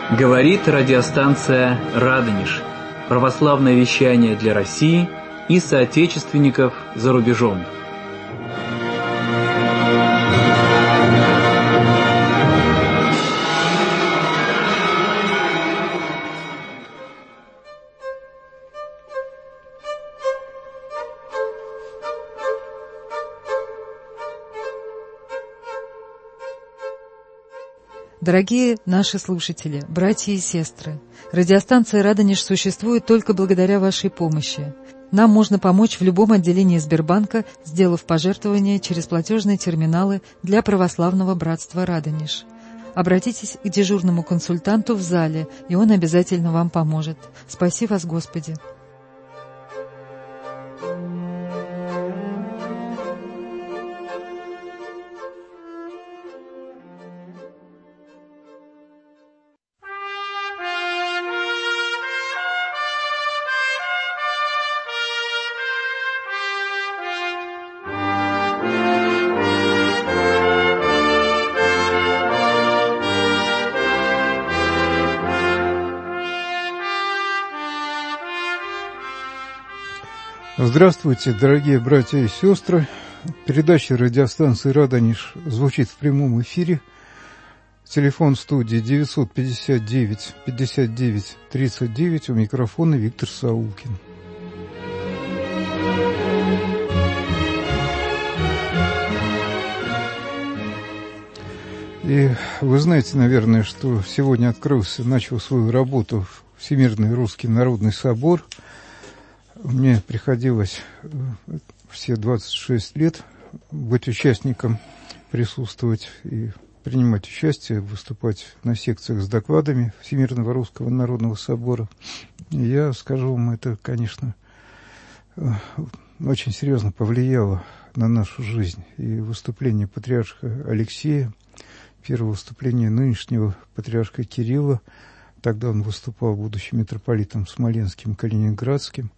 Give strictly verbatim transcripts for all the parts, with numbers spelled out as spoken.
Говорит радиостанция «Радонеж». Православное вещание для России и соотечественников за рубежом. Дорогие наши слушатели, братья и сестры, радиостанция «Радонеж» существует только благодаря вашей помощи. Нам можно помочь в любом отделении Сбербанка, сделав пожертвование через платежные терминалы для православного братства «Радонеж». Обратитесь к дежурному консультанту в зале, и он обязательно вам поможет. Спаси вас, Господи! Здравствуйте, дорогие братья и сестры. Передача радиостанции «Радонеж» звучит в прямом эфире. Телефон студии девятьсот пятьдесят девять пятьдесят девять тридцать девять. У микрофона Виктор Саулкин. И вы знаете, наверное, что сегодня открылся, начал свою работу Всемирный Русский Народный Собор. Мне приходилось все двадцать шесть лет быть участником, присутствовать и принимать участие, выступать на секциях с докладами Всемирного Русского Народного Собора. И я скажу вам, это, конечно, очень серьезно повлияло на нашу жизнь. И выступление патриарха Алексея, первое выступление нынешнего патриарха Кирилла, тогда он выступал, будучи митрополитом Смоленским, Калининградским.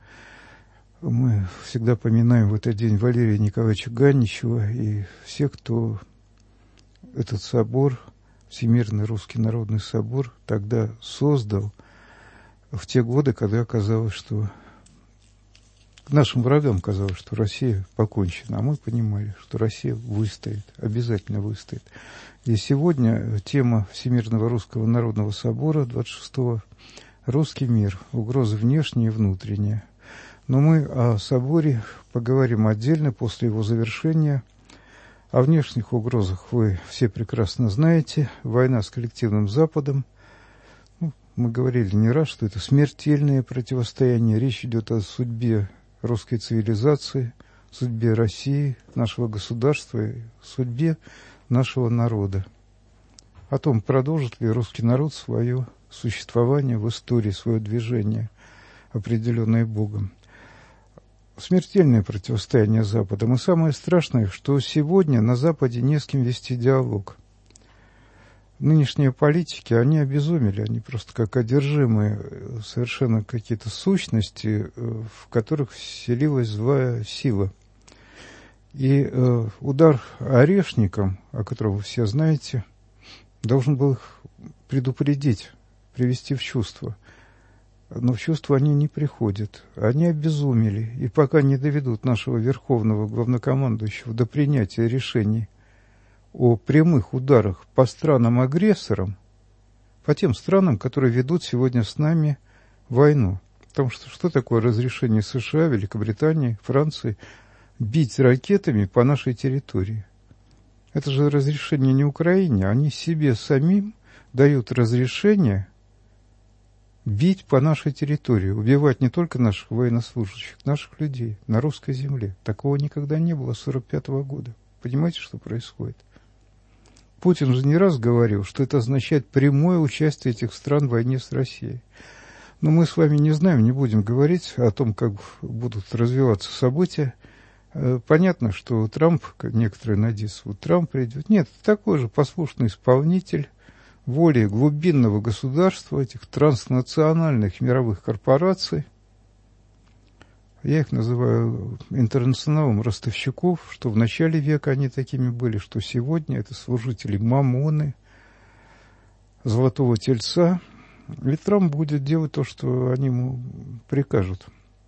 Мы всегда поминаем в этот день Валерия Николаевича Ганичева и всех, кто этот собор, Всемирный Русский Народный Собор, тогда создал в те годы, когда казалось, что нашим врагам казалось, что Россия покончена, а мы понимали, что Россия выстоит, обязательно выстоит. И сегодня тема Всемирного Русского Народного Собора двадцать шестого «Русский мир. Угрозы внешние и внутренние». Но мы о соборе поговорим отдельно после его завершения. О внешних угрозах вы все прекрасно знаете. Война с коллективным Западом. Ну, мы говорили не раз, что это смертельное противостояние. Речь идет о судьбе русской цивилизации, судьбе России, нашего государства, и судьбе нашего народа. О том, продолжит ли русский народ свое существование в истории, свое движение, определенное Богом. Смертельное противостояние с Западом. И самое страшное, что сегодня на Западе не с кем вести диалог. Нынешние политики, они обезумели, они просто как одержимые совершенно какие-то сущности, в которых вселилась злая сила. И э, удар орешником, о котором вы все знаете, должен был их предупредить, привести в чувство. Но в чувство они не приходят. Они обезумели. И пока не доведут нашего верховного главнокомандующего до принятия решений о прямых ударах по странам-агрессорам, по тем странам, которые ведут сегодня с нами войну. Потому что что такое разрешение США, Великобритании, Франции бить ракетами по нашей территории? Это же разрешение не Украине. Они себе самим дают разрешение бить по нашей территории, убивать не только наших военнослужащих, наших людей на русской земле. Такого никогда не было с сорок пятого года. Понимаете, что происходит? Путин же не раз говорил, что это означает прямое участие этих стран в войне с Россией. Но мы с вами не знаем, не будем говорить о том, как будут развиваться события. Понятно, что Трамп, некоторые надеются, вот Трамп придет. Нет, это такой же послушный исполнитель воли глубинного государства, этих транснациональных мировых корпораций. Я их называю интернационалом ростовщиков, что в начале века они такими были, что сегодня это служители Мамоны, Золотого Тельца, И Трамп будет делать то, что они ему прикажут.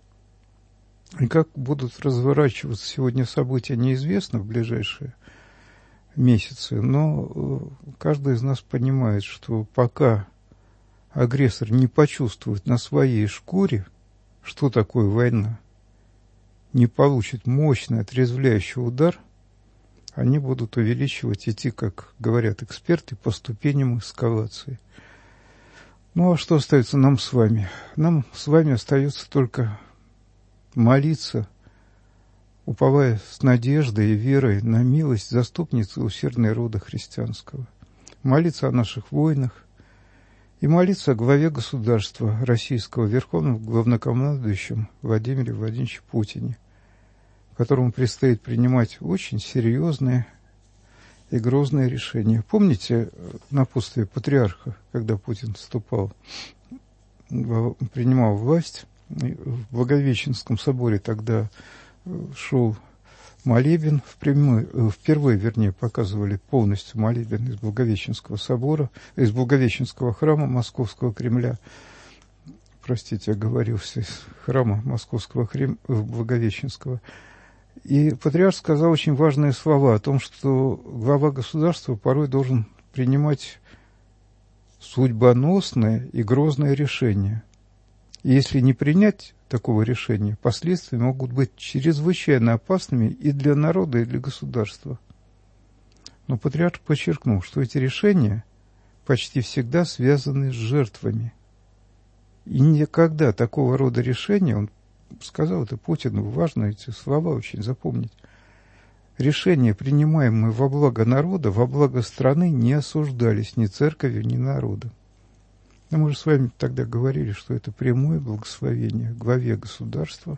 И как будут разворачиваться сегодня события, неизвестно в ближайшие месяцы, но каждый из нас понимает, что пока агрессор не почувствует на своей шкуре, что такое война, не получит мощный отрезвляющий удар, они будут увеличивать, идти, как говорят эксперты, по ступеням эскалации. Ну а что остается нам с вами? Нам с вами остается только молиться, уповая с надеждой и верой на милость заступницы усердной рода христианского. Молиться о наших войнах и молиться о главе государства российского, верховном главнокомандующем Владимире Владимировиче Путине, которому предстоит принимать очень серьезные и грозные решения. Помните напутствие патриарха, когда Путин вступал, принимал власть? В Благовещенском соборе тогда шел молебен, впервые, впервые, вернее, показывали полностью молебен из Благовещенского собора, из Благовещенского храма Московского Кремля. Простите, оговорился, из храма Московского Крем... Благовещенского. И патриарх сказал очень важные слова о том, что глава государства порой должен принимать судьбоносное и грозное решение. И если не принять такого решения, последствия могут быть чрезвычайно опасными и для народа, и для государства. Но патриарх подчеркнул, что эти решения почти всегда связаны с жертвами. И никогда такого рода решения, он сказал это Путину, важно эти слова очень запомнить, решения, принимаемые во благо народа, во благо страны, не осуждались ни церковью, ни народом. Но мы же с вами тогда говорили, что это прямое благословение главе государства,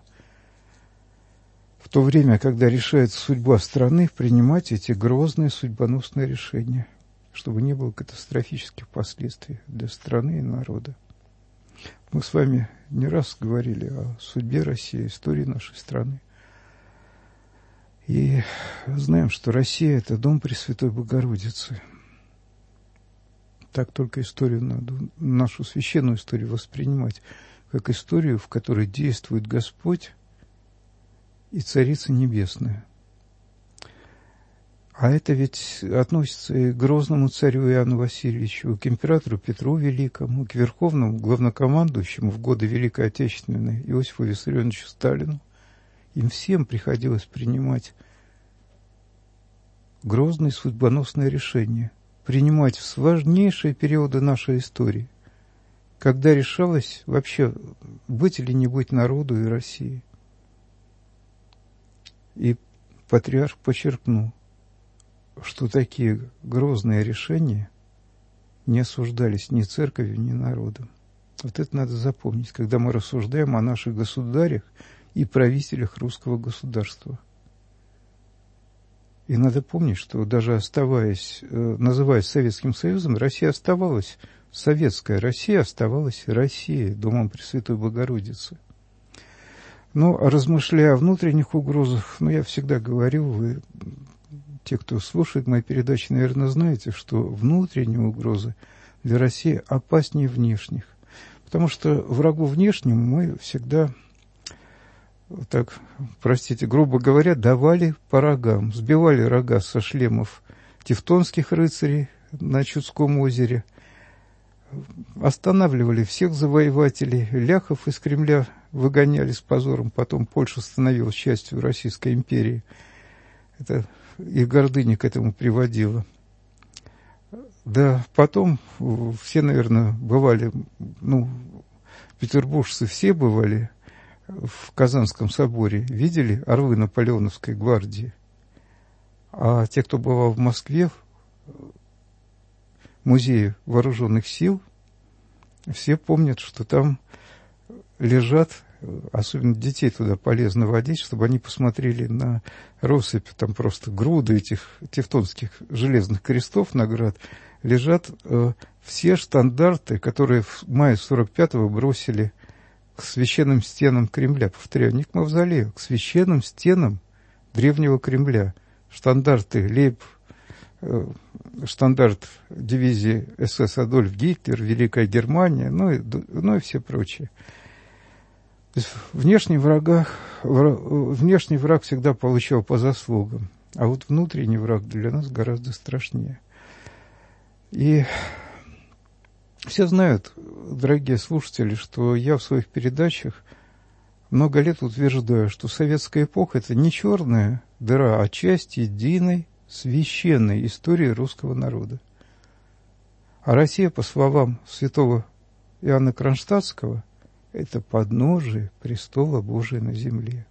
в то время, когда решается судьба страны, принимать эти грозные судьбоносные решения, чтобы не было катастрофических последствий для страны и народа. Мы с вами не раз говорили о судьбе России, истории нашей страны. И знаем, что Россия – это дом Пресвятой Богородицы. Так только историю надо, нашу священную историю воспринимать как историю, в которой действует Господь и Царица Небесная. А это ведь относится и к грозному царю Иоанну Васильевичу, к императору Петру Великому, к верховному главнокомандующему в годы Великой Отечественной Иосифу Виссарионовичу Сталину. Им всем приходилось принимать грозные судьбоносные решения, принимать в важнейшие периоды нашей истории, когда решалось вообще быть или не быть народу и России. И патриарх подчеркнул, что такие грозные решения не осуждались ни церковью, ни народом. Вот это надо запомнить, когда мы рассуждаем о наших государях и правителях русского государства. И надо помнить, что даже оставаясь, называясь Советским Союзом, Россия оставалась, советская Россия оставалась Россией, домом Пресвятой Богородицы. Но размышляя о внутренних угрозах, ну, я всегда говорю, вы, те, кто слушает мои передачи, наверное, знаете, что внутренние угрозы для России опаснее внешних. Потому что врагу внешнему мы всегда, так, простите, грубо говоря, давали по рогам, сбивали рога со шлемов тевтонских рыцарей на Чудском озере, останавливали всех завоевателей, ляхов из Кремля выгоняли с позором, потом Польша становилась частью Российской империи. Это их гордыня к этому приводила. Да, потом все, наверное, бывали, ну, петербуржцы все бывали в Казанском соборе, видели орлы Наполеоновской гвардии. А те, кто бывал в Москве, в музее вооруженных сил, все помнят, что там лежат, особенно детей туда полезно водить, чтобы они посмотрели на россыпь, там просто груды этих тевтонских железных крестов наград, лежат э, все штандарты, которые в мае сорок пятого бросили к священным стенам Кремля. Повторяю, не к мавзолею, к священным стенам древнего Кремля. Штандарты лейб штандарт дивизии СС Адольф Гитлер, Великая Германия, ну и, ну и все прочее. Внешний, врага, внешний враг всегда получал по заслугам, а вот внутренний враг для нас гораздо страшнее. И все знают, дорогие слушатели, что я в своих передачах много лет утверждаю, что советская эпоха – это не черная дыра, а часть единой священной истории русского народа. А Россия, по словам святого Иоанна Кронштадтского, это подножие престола Божия на земле.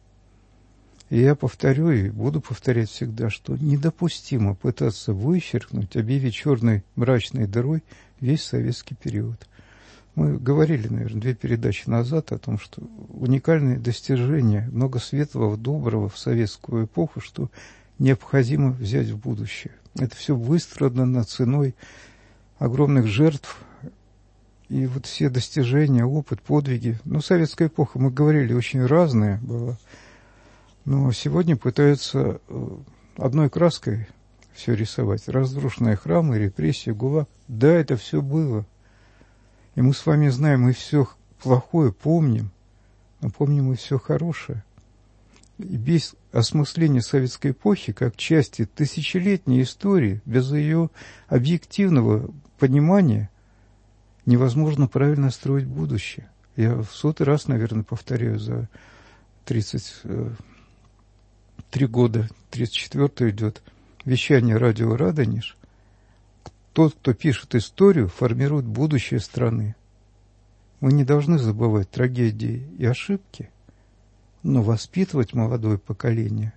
И я повторю и буду повторять всегда, что недопустимо пытаться вычеркнуть, объявить черной мрачной дырой весь советский период. Мы говорили, наверное, две передачи назад о том, что уникальные достижения, много светлого, доброго в советскую эпоху, что необходимо взять в будущее. Это все выстрадано ценой огромных жертв. И вот все достижения, опыт, подвиги. Ну, советская эпоха, мы говорили, очень разная была. Но сегодня пытаются одной краской все рисовать. Разрушенные храмы, репрессии, ГУЛАГ. Да, это все было. И мы с вами знаем, мы все плохое помним, но помним и все хорошее. И без осмысления советской эпохи, как части тысячелетней истории, без ее объективного понимания, невозможно правильно строить будущее. Я в сотый раз, наверное, повторяю за тридцать три года, тридцать четвёртый идет вещание радио «Радонеж». Тот, кто пишет историю, формирует будущее страны. Мы не должны забывать трагедии и ошибки, но воспитывать молодое поколение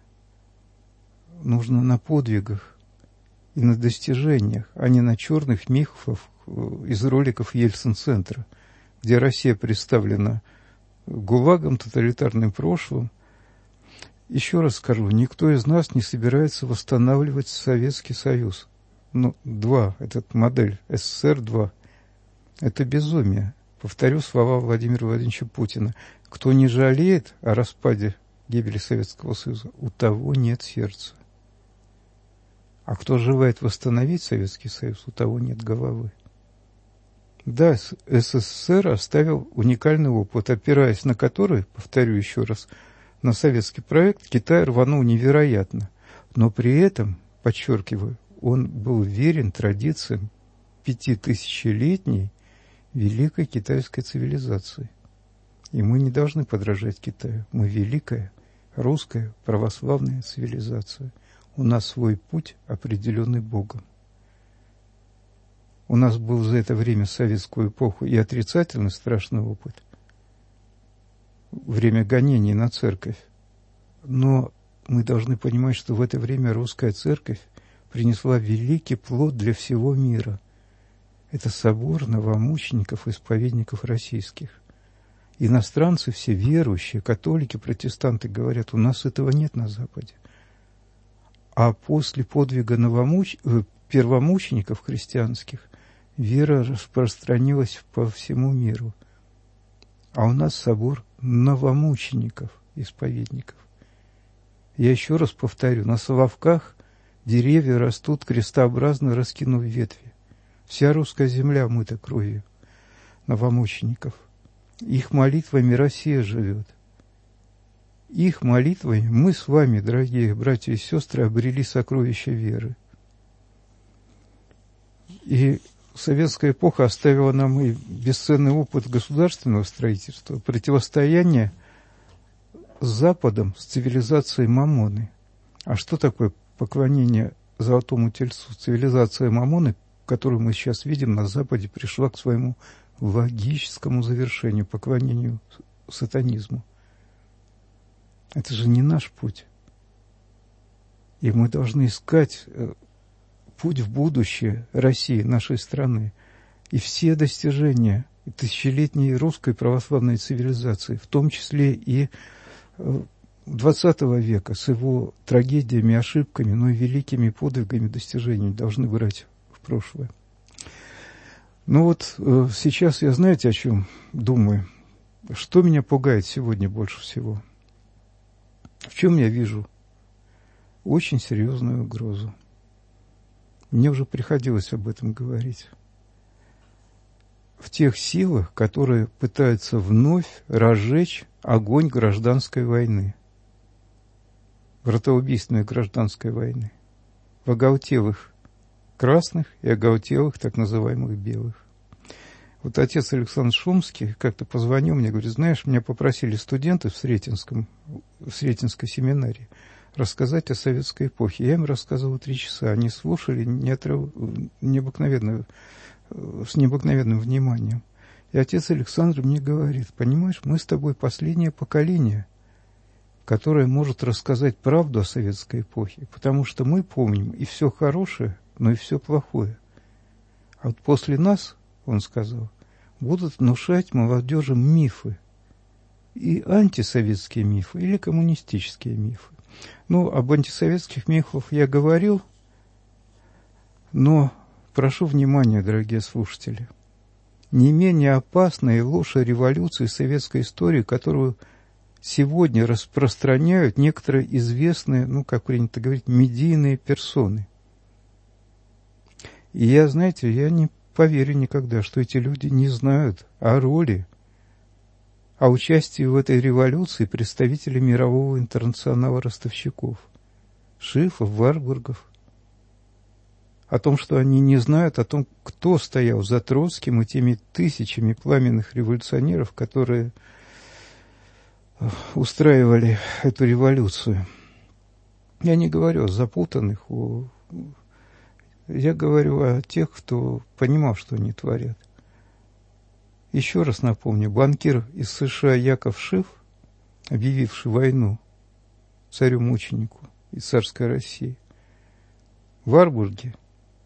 нужно на подвигах и на достижениях, а не на черных мифах из роликов Ельцин-центра, где Россия представлена ГУЛАГом, тоталитарным прошлым. Еще раз скажу, никто из нас не собирается восстанавливать Советский Союз. Ну, два, этот модель СССР-два, это безумие. Повторю слова Владимира Владимировича Путина. Кто не жалеет о распаде, гибели Советского Союза, у того нет сердца. А кто желает восстановить Советский Союз, у того нет головы. Да, СССР оставил уникальный опыт, опираясь на который, повторю еще раз, на советский проект Китай рванул невероятно. Но при этом, подчеркиваю, он был верен традициям пятитысячелетней великой китайской цивилизации. И мы не должны подражать Китаю. Мы великая русская православная цивилизация. У нас свой путь, определенный Богом. У нас был за это время, советскую эпоху, и отрицательный страшный опыт. Время гонений на церковь. Но мы должны понимать, что в это время русская церковь принесла великий плод для всего мира. Это собор новомучеников, исповедников российских. Иностранцы все верующие, католики, протестанты говорят, у нас этого нет на Западе. А после подвига новомуч... первомучеников христианских вера распространилась по всему миру. А у нас собор новомучеников, исповедников. Я еще раз повторю, на Соловках деревья растут крестообразно, раскинув ветви. Вся русская земля мыта кровью новомучеников. Их молитвами Россия живет. Их молитвами мы с вами, дорогие братья и сестры, обрели сокровища веры. И советская эпоха оставила нам и бесценный опыт государственного строительства, противостояние с Западом, с цивилизацией Мамоны. А что такое поклонение золотому тельцу? Цивилизация Мамоны, которую мы сейчас видим на Западе, пришла к своему логическому завершению, поклонению сатанизму. Это же не наш путь. И мы должны искать путь в будущее России, нашей страны. И все достижения тысячелетней русской православной цивилизации, в том числе и двадцатого века, с его трагедиями, ошибками, но и великими подвигами, достижениями, должны брать в прошлое. Ну вот сейчас я, знаете, о чем думаю? Что меня пугает сегодня больше всего? В чем я вижу очень серьезную угрозу? Мне уже приходилось об этом говорить. В тех силах, которые пытаются вновь разжечь огонь гражданской войны, братоубийственной гражданской войны, в оголтелых красных и оголтелых так называемых белых. Вот отец Александр Шумский как-то позвонил мне, говорит, знаешь, меня попросили студенты в Сретенском, в Сретенской семинарии рассказать о советской эпохе. Я им рассказывал три часа. Они слушали неотрыв... необыкновенно, с необыкновенным вниманием. И отец Александр мне говорит, понимаешь, мы с тобой последнее поколение, которое может рассказать правду о советской эпохе, потому что мы помним и все хорошее, но и все плохое. А вот после нас, он сказал, будут внушать молодежи мифы. И антисоветские мифы, или коммунистические мифы. Ну, об антисоветских мифах я говорил, но прошу внимания, дорогие слушатели. Не менее опасна и ложь о революции советской истории, которую сегодня распространяют некоторые известные, ну, как принято говорить, медийные персоны. И я, знаете, я не поверю никогда, что эти люди не знают о роли, о участии в этой революции представителей мирового интернационала ростовщиков, Шифов, Варбургов, о том, что они не знают о том, кто стоял за Троцким и теми тысячами пламенных революционеров, которые устраивали эту революцию. Я не говорю о запутанных, о... я говорю о тех, кто понимал, что они творят. Еще раз напомню, банкир из США Яков Шиф, объявивший войну царю-мученику и царской России, в Варбурге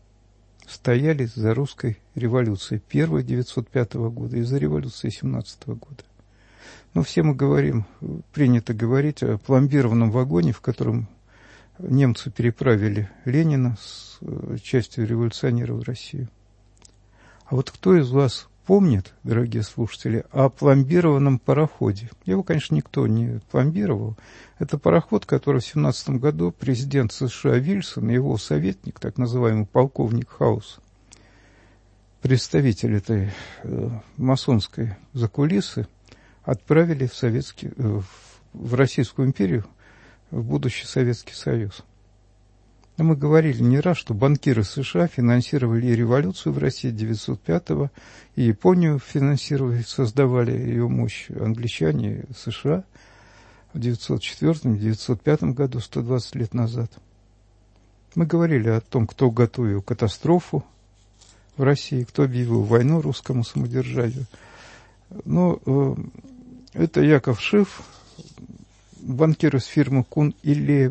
стояли за русской революцией первой девятьсот пятого года и за революцией семнадцатого года. Но все мы говорим, принято говорить о пломбированном вагоне, в котором немцы переправили Ленина с частью революционеров в Россию. А вот кто из вас помнит, дорогие слушатели, о пломбированном пароходе? Его, конечно, никто не пломбировал. Это пароход, который в семнадцатом году президент США Вильсон и его советник, так называемый полковник Хаус, представитель этой э, масонской закулисы, отправили в, Советский, э, в Российскую империю, в будущий Советский Союз. Но мы говорили не раз, что банкиры США финансировали и революцию в России девятьсот пятого, и Японию финансировали, создавали ее мощь англичане США в девятьсот четвёртом — девятьсот пятом году, сто двадцать лет назад. Мы говорили о том, кто готовил катастрофу в России, кто объявил войну русскому самодержавию. Но э, это Яков Шиф, банкир из фирмы Кун и Лейб,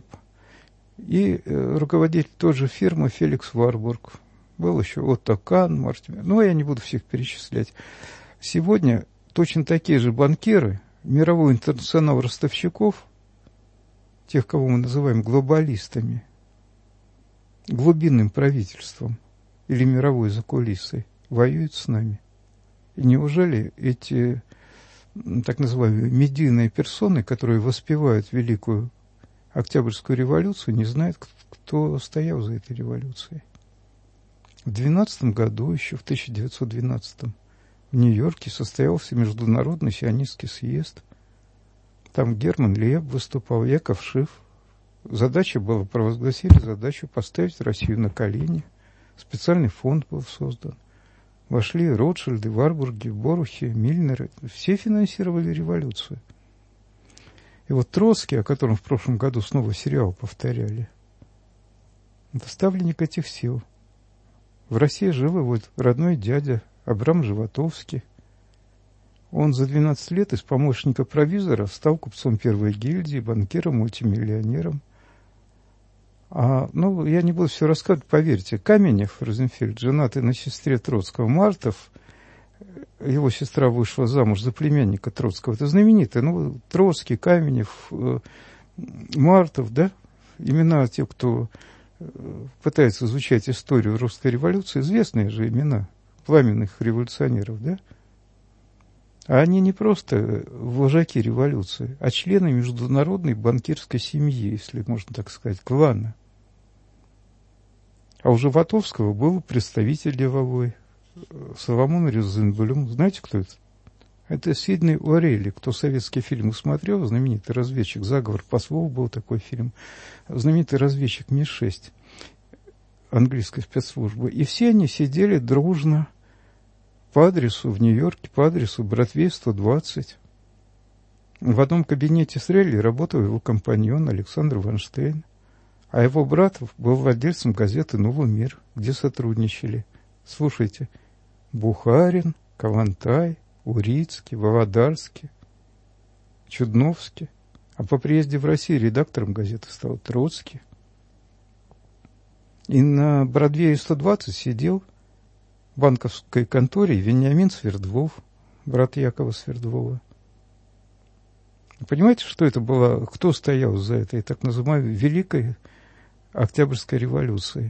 и э, руководитель той же фирмы Феликс Варбург. Был еще Отто Кан, Мартин. Ну, я не буду всех перечислять. Сегодня точно такие же банкиры, мировой интернационал ростовщиков, тех, кого мы называем глобалистами, глубинным правительством или мировой закулисой, воюют с нами. И неужели эти так называемые медийные персоны, которые воспевают великую Октябрьскую революцию, не знают, кто стоял за этой революцией? В двенадцатом году, еще в тысяча девятьсот двенадцатом, в Нью-Йорке состоялся Международный сионистский съезд. Там Герман Лейб выступал, Яков Шиф. Задача была, провозгласили задачу поставить Россию на колени. Специальный фонд был создан. Вошли Ротшильды, Варбурги, Борухи, Мильнеры. Все финансировали революцию. И вот Троцкий, о котором в прошлом году снова сериал повторяли, это ставленник этих сил. В России жил его родной дядя Абрам Животовский. Он за двенадцать лет из помощника провизора стал купцом первой гильдии, банкиром, мультимиллионером. А, ну, я не буду все рассказывать, поверьте. Каменев, Розенфельд, женатый на сестре Троцкого, Мартов, его сестра вышла замуж за племянника Троцкого. Это знаменитые, ну, Троцкий, Каменев, Мартов, да? Имена тех, кто пытается изучать историю русской революции, известные же имена пламенных революционеров, да? А они не просто вожаки революции, а члены международной банкирской семьи, если можно так сказать, клана. А у Животовского был представитель деловой, Соломон Розенблюм. Знаете, кто это? Это Сидней Уоррелли. Кто советские фильмы смотрел, знаменитый разведчик, «Заговор послов» был такой фильм, знаменитый разведчик Ми шесть английской спецслужбы. И все они сидели дружно по адресу в Нью-Йорке, по адресу Бродвей сто двадцать. В одном кабинете с Релли работал его компаньон Александр Вайнштейн, а его брат был владельцем газеты «Новый мир», где сотрудничали. Слушайте, Бухарин, Калантай, Урицкий, Володарский, Чудновский. А по приезде в Россию редактором газеты стал Троцкий. И на Бродвее сто двадцать сидел в банковской конторе Вениамин Свердлов, брат Якова Свердлова. Понимаете, что это было? Кто стоял за этой так называемой Великой Октябрьской революцией?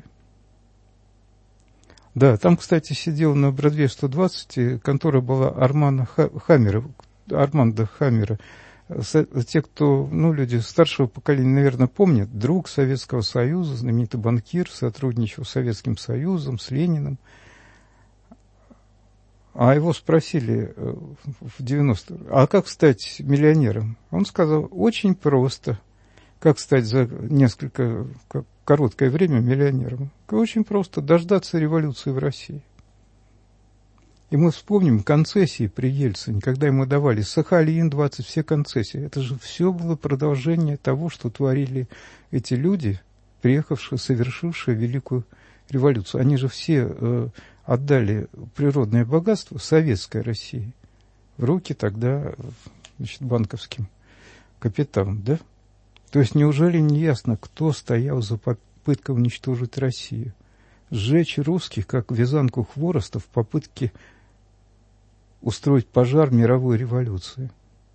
Да, там, кстати, сидел на Бродвее сто двадцать, контора была Армана Хаммера, Армандо Хаммера. Те, кто, ну, люди старшего поколения, наверное, помнят, друг Советского Союза, знаменитый банкир, сотрудничал с Советским Союзом, с Лениным. А его спросили в девяностых, а как стать миллионером? Он сказал, очень просто. Как стать за несколько, короткое время миллионером? Очень просто, дождаться революции в России. И мы вспомним концессии при Ельцине, когда ему давали Сахалин двадцать, все концессии. Это же все было продолжение того, что творили эти люди, приехавшие, совершившие Великую революцию. Они же все э, отдали природное богатство советской России в руки тогда, значит, банковским капиталам, да? То есть неужели не ясно, кто стоял за попыткой уничтожить Россию? Сжечь русских, как вязанку хвороста, в попытке устроить пожар мировой революции.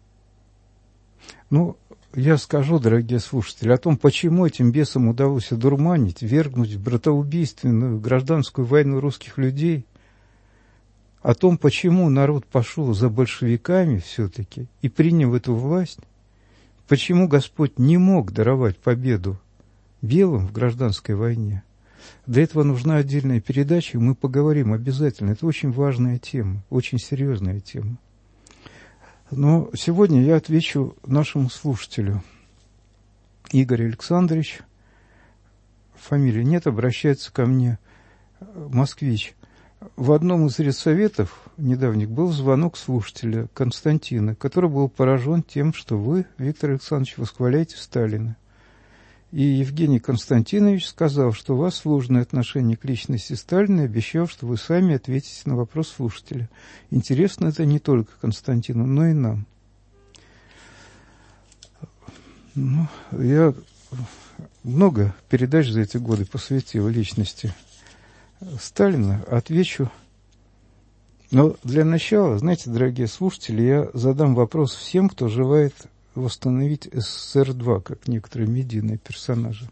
Ну, я скажу, дорогие слушатели, о том, почему этим бесам удалось одурманить, ввергнуть в братоубийственную гражданскую войну русских людей, о том, почему народ пошел за большевиками все-таки и принял эту власть, почему Господь не мог даровать победу белым в гражданской войне. Для этого нужна отдельная передача, и мы поговорим обязательно. Это очень важная тема, очень серьезная тема. Но сегодня я отвечу нашему слушателю. Игорь Александрович, фамилии нет, обращается ко мне, москвич. В одном из редсоветов недавних был звонок слушателя Константина, который был поражен тем, что вы, Виктор Александрович, восхваляете Сталина. И Евгений Константинович сказал, что у вас сложное отношение к личности Сталина, и обещал, что вы сами ответите на вопрос слушателя. Интересно это не только Константину, но и нам. Ну, я много передач за эти годы посвятил личности Сталина. Отвечу. Но для начала, знаете, дорогие слушатели, я задам вопрос всем, кто желает восстановить СССР два, как некоторые медийные персонажи.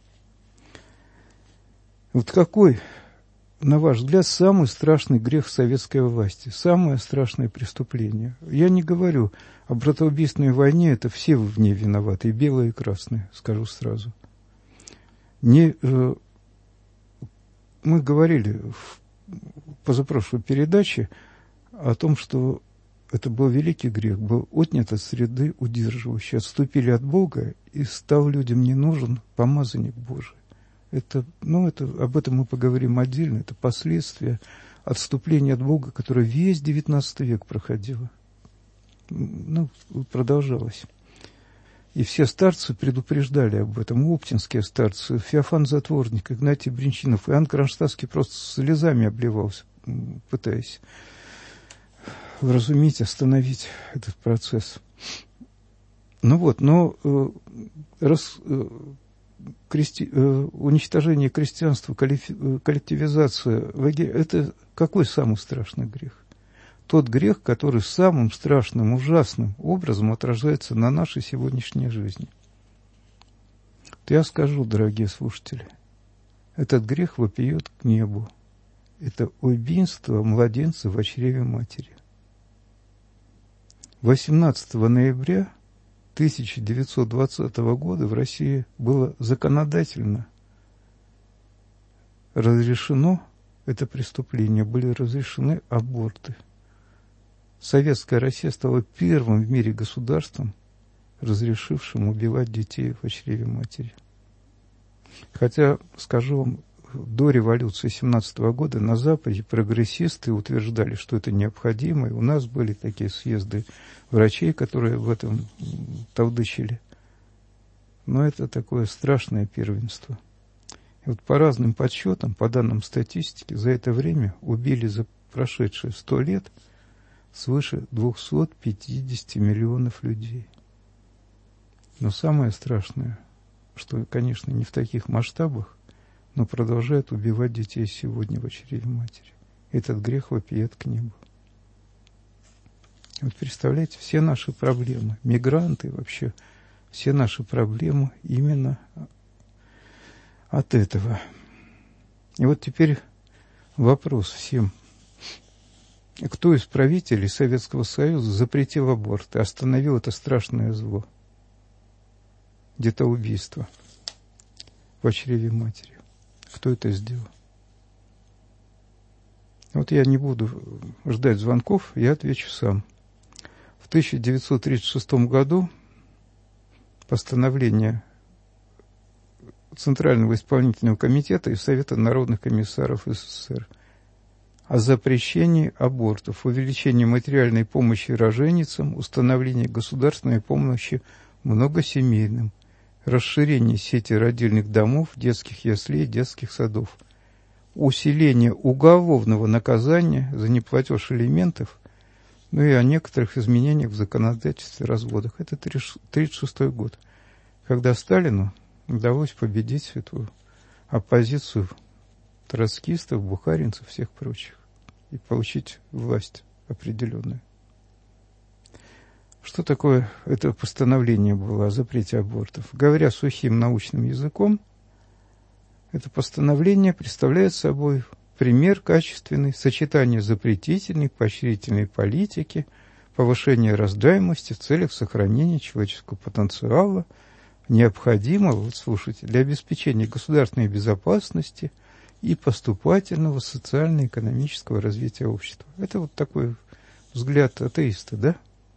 Вот какой, на ваш взгляд, самый страшный грех советской власти, самое страшное преступление? Я не говорю о братоубийственной войне, это все в ней виноваты, и белые, и красные, скажу сразу. Не, э, мы говорили в позапрошлой передаче о том, что это был великий грех, был отнят от среды удерживающей. Отступили от Бога, и стал людям не нужен помазанник Божий. Это, ну, это, об этом мы поговорим отдельно. Это последствия отступления от Бога, которое весь девятнадцатый век проходило. Ну, продолжалось. И все старцы предупреждали об этом. Оптинские старцы, Феофан Затворник, Игнатий Бринчинов, Иоанн Кронштадтский просто слезами обливался, пытаясь вразумить, остановить этот процесс. Ну вот, но э, раз, э, крести, э, уничтожение крестьянства, коллективизация, это какой самый страшный грех? Тот грех, который самым страшным, ужасным образом отражается на нашей сегодняшней жизни. То я скажу, дорогие слушатели, этот грех вопиет к небу. Это убийство младенца в чреве матери. восемнадцатого ноября тысяча девятьсот двадцатого года в России было законодательно разрешено это преступление, были разрешены аборты. Советская Россия стала первым в мире государством, разрешившим убивать детей в чреве матери. Хотя, скажу вам, до революции семнадцатого года на Западе прогрессисты утверждали, что это необходимо, и у нас были такие съезды врачей, которые в этом тавдычили. Но это такое страшное первенство. И вот по разным подсчетам, по данным статистики, за это время убили за прошедшие сто лет свыше двухсот пятидесяти миллионов людей. Но самое страшное, что, конечно, не в таких масштабах, но продолжают убивать детей сегодня в чреве матери. Этот грех вопиет к небу. Вот представляете, все наши проблемы, мигранты вообще, все наши проблемы именно от этого. И вот теперь вопрос всем. Кто из правителей Советского Союза запретил аборт и остановил это страшное зло? Детоубийство в чреве матери. Кто это сделал? Вот я не буду ждать звонков, я отвечу сам. В тысяча девятьсот тридцать шестом году постановление Центрального исполнительного комитета и Совета народных комиссаров СССР о запрещении абортов, увеличении материальной помощи роженицам, установлении государственной помощи многосемейным, расширение сети родильных домов, детских яслей, детских садов, усиление уголовного наказания за неплатеж алиментов, ну и о некоторых изменениях в законодательстве о разводах. Это тридцать шестой год, когда Сталину удалось победить эту оппозицию троцкистов, бухаринцев, всех прочих, и получить власть определенную. Что такое это постановление было о запрете абортов? Говоря сухим научным языком, это постановление представляет собой пример качественный сочетания запретительной, поощрительной политики, повышения рождаемости в целях сохранения человеческого потенциала, необходимого, вот слушайте, для обеспечения государственной безопасности и поступательного социально-экономического развития общества. Это вот такой взгляд атеиста, да?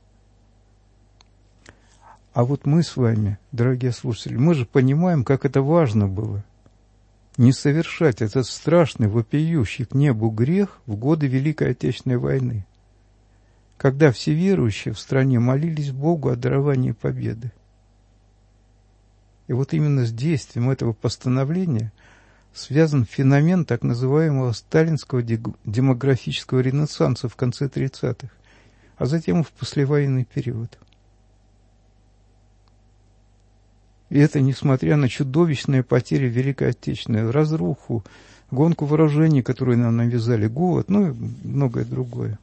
А вот мы с вами, дорогие слушатели, мы же понимаем, как это важно было не совершать этот страшный, вопиющий к небу грех в годы Великой Отечественной войны, когда все верующие в стране молились Богу о даровании победы. И вот именно с действием этого постановления связан феномен так называемого сталинского демографического ренессанса в конце тридцатых, а затем и в послевоенный период. И это несмотря на чудовищные потери Великой Отечественной, разруху, гонку вооружений, которую нам навязали, голод, ну и многое другое.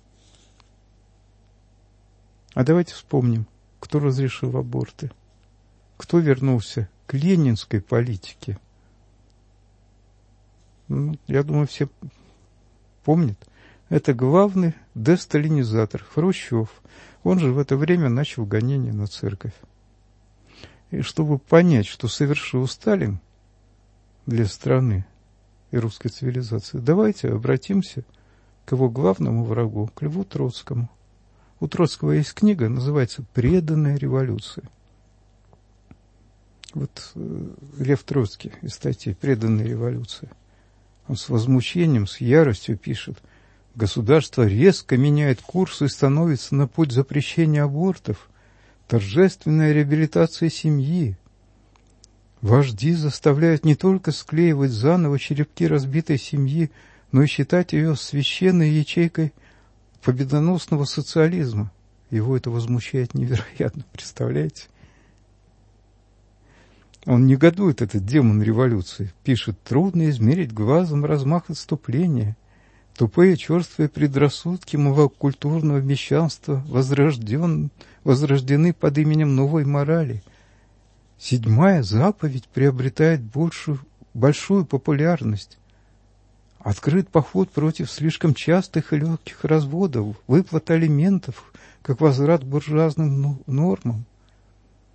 А давайте вспомним, кто разрешил аборты, кто вернулся к ленинской политике. Ну, я думаю, все помнят. Это главный десталинизатор Хрущев. Он же в это время начал гонение на церковь. И чтобы понять, что совершил Сталин для страны и русской цивилизации, давайте обратимся к его главному врагу, к Льву Троцкому. У Троцкого есть книга, называется «Преданная революция». Вот э, Лев Троцкий из статьи «Преданная революция». Он с возмущением, с яростью пишет: «Государство резко меняет курс и становится на путь запрещения абортов, торжественная реабилитация семьи. Вожди заставляют не только склеивать заново черепки разбитой семьи, но и считать ее священной ячейкой победоносного социализма». Его это возмущает невероятно, представляете? Он негодует, этот демон революции. Пишет: «Трудно измерить глазом размах отступления. Тупые черствые предрассудки малокультурного мещанства возрожден, возрождены под именем новой морали. Седьмая заповедь приобретает большую, большую популярность. Открыт поход против слишком частых и легких разводов, выплат алиментов, как возврат к буржуазным нормам».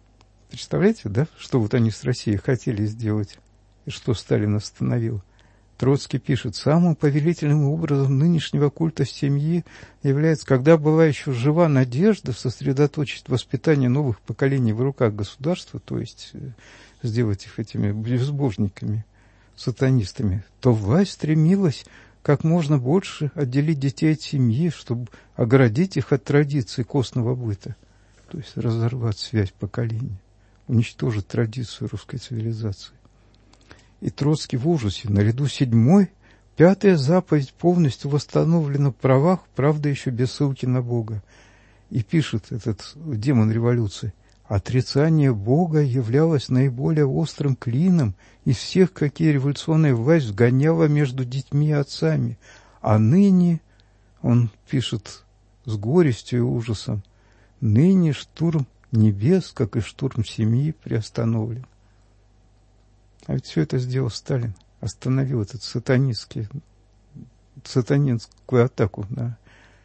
Представляете, да, что вот они с Россией хотели сделать, и что Сталин остановил? Троцкий пишет, самым повелительным образом нынешнего культа семьи является, когда была еще жива надежда сосредоточить воспитание новых поколений в руках государства, то есть сделать их этими безбожниками, сатанистами, то власть стремилась как можно больше отделить детей от семьи, чтобы оградить их от традиций костного быта, то есть разорвать связь поколений, уничтожить традицию русской цивилизации. И Троцкий в ужасе. Наряду с седьмой, пятая заповедь полностью восстановлена в правах, правда, еще без ссылки на Бога. И пишет этот демон революции, отрицание Бога являлось наиболее острым клином из всех, какие революционная власть вгоняла между детьми и отцами. А ныне, он пишет с горестью и ужасом, ныне штурм небес, как и штурм семьи, приостановлен. А ведь все это сделал Сталин. Остановил этот сатанистский, сатанинскую атаку на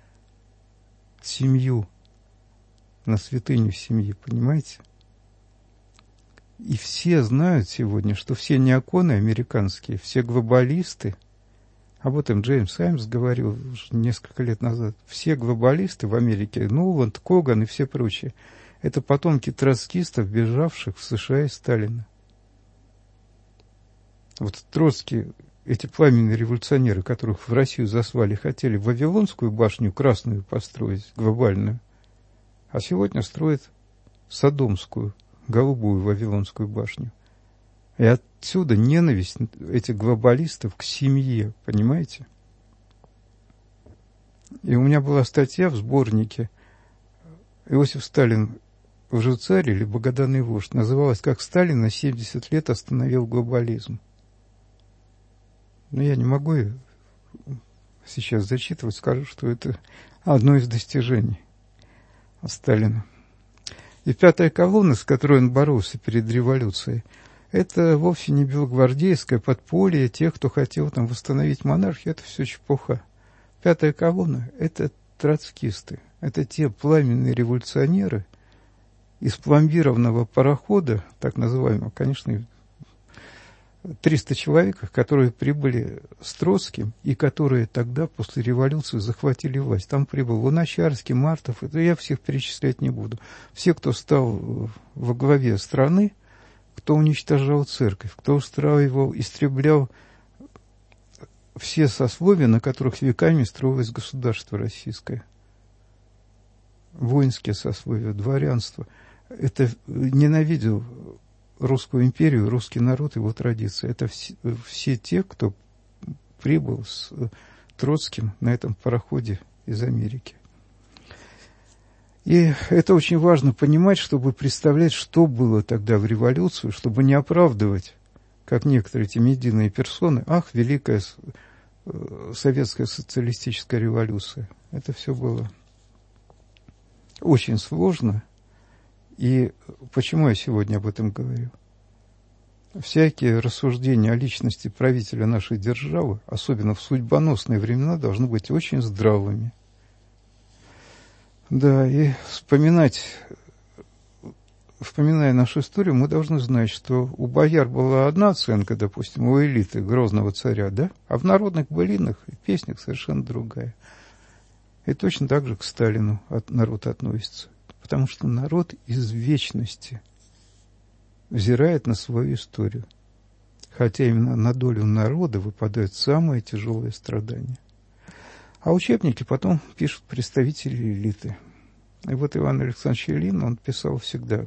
семью, на святыню семьи, понимаете? И все знают сегодня, что все неоконы американские, все глобалисты, об этом Джеймс Аймс говорил уже несколько лет назад, все глобалисты в Америке, Нуланд, Коган и все прочие, это потомки троцкистов, бежавших в США из Сталина. Вот Троцкий, эти пламенные революционеры, которых в Россию заслали, хотели Вавилонскую башню красную построить, глобальную, а сегодня строят Содомскую, голубую Вавилонскую башню. И отсюда ненависть этих глобалистов к семье, понимаете? И у меня была статья в сборнике «Иосиф Сталин уже царь или богоданный вождь», называлась «Как Сталин на семьдесят лет остановил глобализм». Но я не могу сейчас зачитывать, скажу, что это одно из достижений Сталина. И пятая колонна, с которой он боролся перед революцией, это вовсе не белогвардейское подполье тех, кто хотел там восстановить монархию, это все чепуха. Пятая колонна – это троцкисты, это те пламенные революционеры из пломбированного парохода, так называемого, конечно, триста человек, которые прибыли с Троцким и которые тогда после революции захватили власть. Там прибыл Луначарский, Мартов, это я всех перечислять не буду. Все, кто стал во главе страны, кто уничтожал церковь, кто устраивал, истреблял все сословия, на которых веками строилось государство российское. Воинские сословия, дворянство. Это ненавидел русскую империю, русский народ, его традиции. Это все, все те, кто прибыл с Троцким на этом пароходе из Америки. И это очень важно понимать, чтобы представлять, что было тогда в революцию, чтобы не оправдывать, как некоторые эти медийные персоны, ах, великая советская социалистическая революция. Это все было очень сложно. И почему я сегодня об этом говорю? Всякие рассуждения о личности правителя нашей державы, особенно в судьбоносные времена, должны быть очень здравыми. Да, и вспоминать, вспоминая нашу историю, мы должны знать, что у бояр была одна оценка, допустим, у элиты грозного царя, да? А в народных былинах и песнях совершенно другая. И точно так же к Сталину народ относится. Потому что народ из вечности взирает на свою историю. Хотя именно на долю народа выпадают самые тяжелые страдания. А учебники потом пишут представители элиты. И вот Иван Александрович Ильин, он писал всегда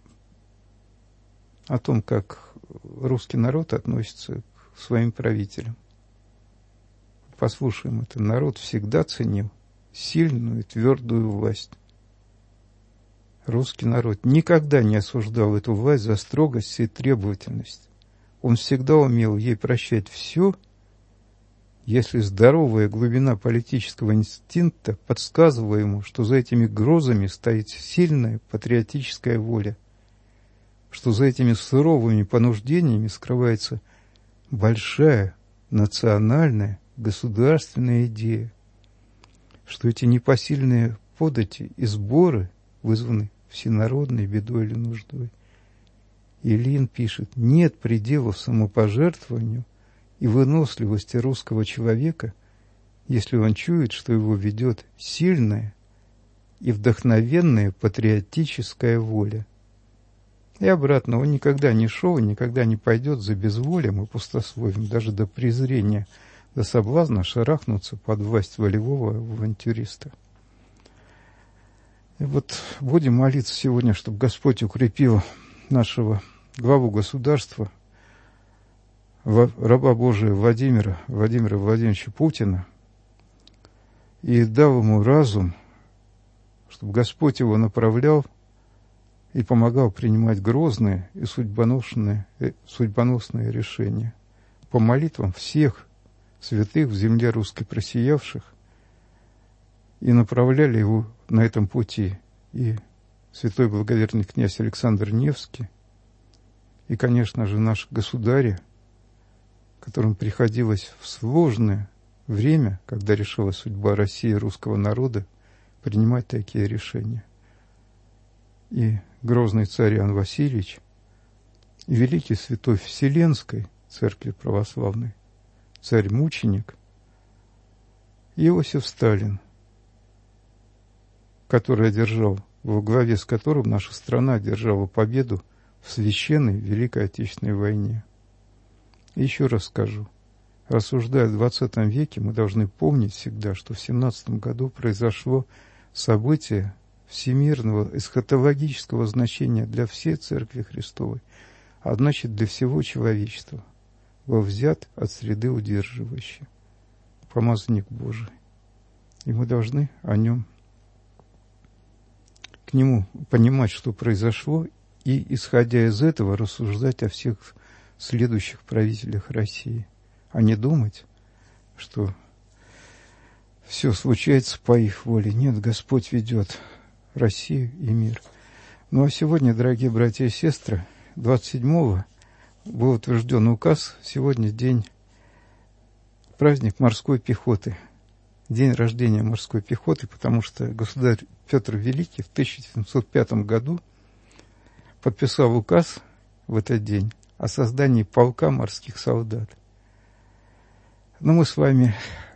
о том, как русский народ относится к своим правителям. Послушаем это. Народ всегда ценил сильную и твердую власть. Русский народ никогда не осуждал эту власть за строгость и требовательность. Он всегда умел ей прощать все, если здоровая глубина политического инстинкта подсказывала ему, что за этими грозами стоит сильная патриотическая воля, что за этими суровыми понуждениями скрывается большая национальная государственная идея, что эти непосильные подати и сборы вызваны всенародной бедой или нуждой. Ильин пишет: нет пределов самопожертвованию и выносливости русского человека, если он чует, что его ведет сильная и вдохновенная патриотическая воля. И обратно, он никогда не шел и никогда не пойдет за безволием и пустословием, даже до презрения, до соблазна шарахнуться под власть волевого авантюриста. И вот будем молиться сегодня, чтобы Господь укрепил нашего главу государства, раба Божия Владимира, Владимира Владимировича Путина, и дал ему разум, чтобы Господь его направлял и помогал принимать грозные и судьбоносные, судьбоносные решения. По молитвам всех святых в земле русской просиявших, и направляли его на этом пути и святой благоверный князь Александр Невский, и, конечно же, наш государь, которым приходилось в сложное время, когда решалась судьба России и русского народа, принимать такие решения. И грозный царь Иоанн Васильевич, и великий святой Вселенской Церкви Православной, царь-мученик Иосиф Сталин, который одержал, во главе с которым наша страна одержала победу в священной Великой Отечественной войне. И еще раз скажу, рассуждая в двадцатом веке, мы должны помнить всегда, что в семнадцатом году произошло событие всемирного эсхатологического значения для всей Церкви Христовой, а значит для всего человечества, был взят от среды удерживающей, помазанник Божий. И мы должны о нем, к нему понимать, что произошло, и, исходя из этого, рассуждать о всех следующих правителях России, а не думать, что все случается по их воле. Нет, Господь ведет Россию и мир. Ну а сегодня, дорогие братья и сестры, двадцать седьмого был утвержден указ, сегодня день, праздник морской пехоты, день рождения морской пехоты, потому что государь Петр Великий в тысяча семьсот пятом году подписал указ в этот день о создании полка морских солдат. Но мы с вами,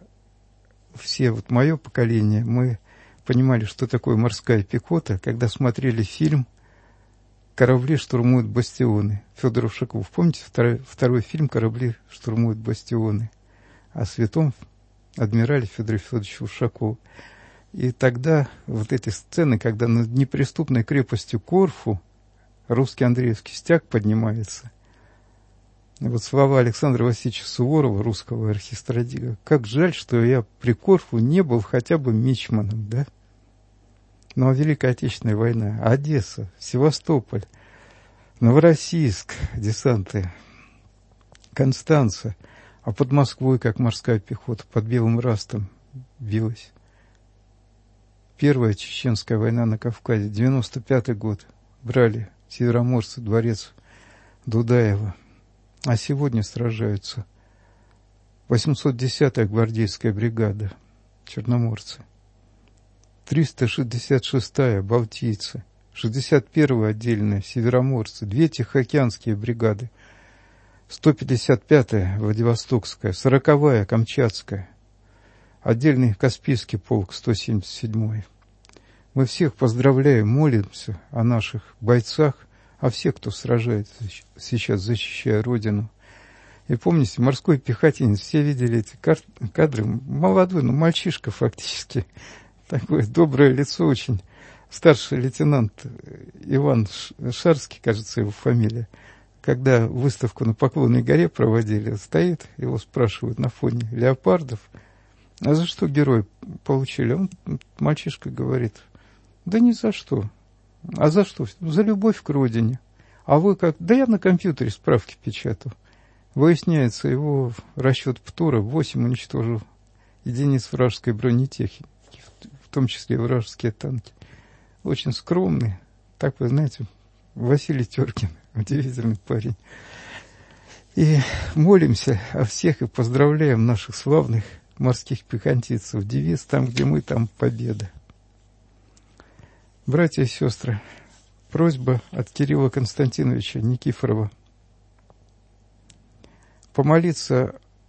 все, вот мое поколение, мы понимали, что такое морская пехота, когда смотрели фильм «Корабли штурмуют бастионы» Федора Ушакова. Помните второй, второй фильм «Корабли штурмуют бастионы» о святом адмирале Федоре Федоровиче Ушакову. И тогда вот эти сцены, когда над неприступной крепостью Корфу русский Андреевский стяг поднимается. И вот слова Александра Васильевича Суворова, русского архистратига: «Как жаль, что я при Корфу не был хотя бы мичманом», да? Ну, а Великая Отечественная война, Одесса, Севастополь, Новороссийск, десанты, Констанца, а под Москвой, как морская пехота, под Белым Растом билась. Первая Чеченская война на Кавказе, девяносто пятый год, брали североморцы дворец Дудаева, а сегодня сражаются восемьсот десятая гвардейская бригада, черноморцы, триста шестьдесят шестая балтийцы, шестьдесят первая отдельная североморцы, две тихоокеанские бригады, сто пятьдесят пятая Владивостокская, сороковая Камчатская, отдельный Каспийский полк, сто семьдесят седьмой. Мы всех поздравляем, молимся о наших бойцах, о всех, кто сражается сейчас, защищая Родину. И помните, морской пехотинец, все видели эти кадры, молодой, ну мальчишка фактически, такое доброе лицо очень, старший лейтенант Иван Шарский, кажется, его фамилия, когда выставку на Поклонной горе проводили, стоит, его спрашивают на фоне леопардов: а за что герой получили? Он, мальчишка, говорит: да ни за что. А за что? За любовь к родине. А вы как? Да я на компьютере справки печатал. Выясняется, его расчет ПТУРа восемь уничтожил единиц вражеской бронетехники, в том числе вражеские танки. Очень скромный. Так, вы знаете, Василий Теркин, удивительный парень. И молимся о всех и поздравляем наших славных морских пехотинцев. Девиз: там, где мы, там победа. Братья и сестры, просьба от Кирилла Константиновича Никифорова помолиться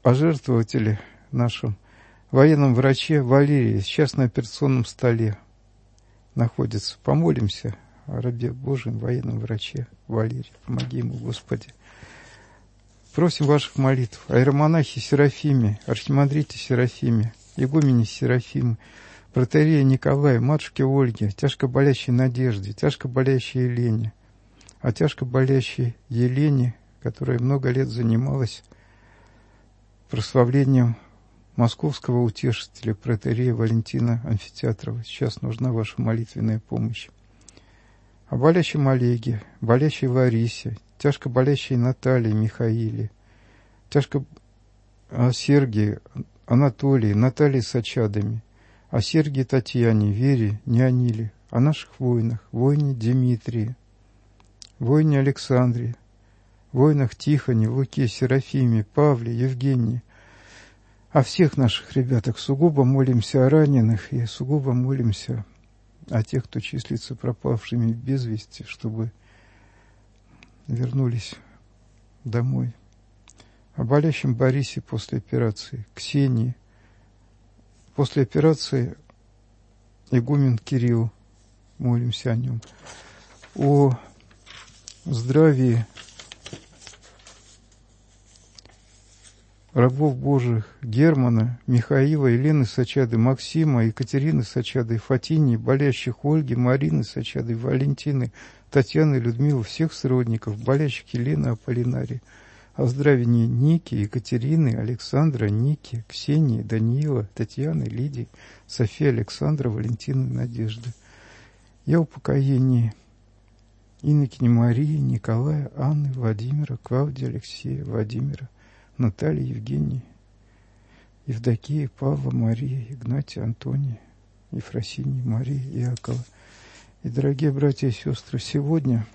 пожертвователе нашем, военном враче Валерии, сейчас на операционном столе находится. Помолимся о рабе Божьем, военном враче Валерии. Помоги ему, Господи. Просим ваших молитв о иеромонахе Серафиме, архимандрите Серафиме, игумене Серафиме, протоиерее Николае, матушке Ольге, тяжко болящей Надежде, тяжко болящей Елене, о тяжко болящей Елене, которая много лет занималась прославлением московского утешителя, протоиерея Валентина Амфитеатрова. Сейчас нужна ваша молитвенная помощь. О болящем Олеге, болящей Ларисе, тяжко болящей Наталье Михаиле, тяжко о Сергии, Анатолии, Наталье с очадами, о Сергии Татьяне, Вере, Неониле, о наших воинах, воине Дмитрии, воине Александре, воинах Тихоне, Луке, Серафиме, Павле, Евгении, о всех наших ребятах. Сугубо молимся о раненых и сугубо молимся о тех, кто числится пропавшими без вести, чтобы вернулись домой. О болящем Борисе после операции, Ксении. После операции игумен Кирилл, молимся о нем. О здравии рабов Божьих Германа, Михаила, Елены с очадой, Максима, Екатерины с очадой, Фатинии, болящих Ольги, Марины с очадой, Валентины, Татьяны, Людмилы, всех сродников, болящих Елены, Аполлинарии, о здравии Ники, Екатерины, Александра, Ники, Ксении, Даниила, Татьяны, Лидии, Софии, Александра, Валентины, Надежды. Я упокоении инокини Марии, Николая, Анны, Владимира, Клавдии, Алексея, Владимира, Натальи, Евгении, Евдокии, Павла, Марии, Игнатия, Антония, Ефросинии, Марии, Иакова. И, дорогие братья и сестры, сегодня,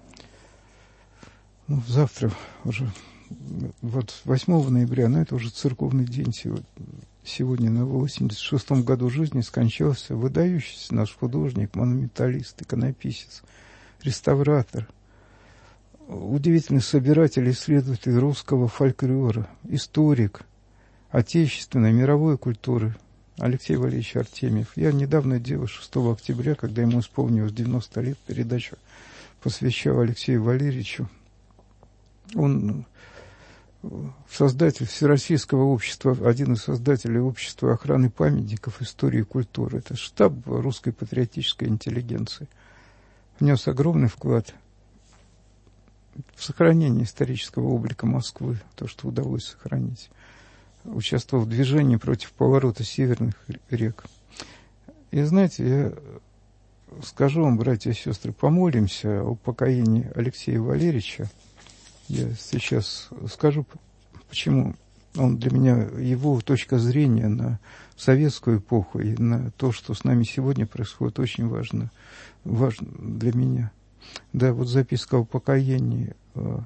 ну, завтра уже, вот восьмого ноября, но это уже церковный день сегодня, сегодня на восемьдесят шестом году жизни скончался выдающийся наш художник, монументалист, иконописец, реставратор, удивительный собиратель, исследователь русского фольклора, историк отечественной, мировой культуры Алексей Валерьевич Артемьев. Я недавно делал шестого октября, когда ему исполнилось девяносто лет, передачу посвящал Алексею Валерьевичу. Он создатель Всероссийского общества, один из создателей общества охраны памятников истории и культуры. Это штаб русской патриотической интеллигенции. Внес огромный вклад в сохранение исторического облика Москвы, то, что удалось сохранить. Участвовал в движении против поворота северных рек. И знаете, я скажу вам, братья и сестры, помолимся о упокоении Алексея Валерьевича. Я сейчас скажу, почему он для меня, его точка зрения на советскую эпоху и на то, что с нами сегодня происходит, очень важно, важно для меня. Да, вот записка о упокоении э,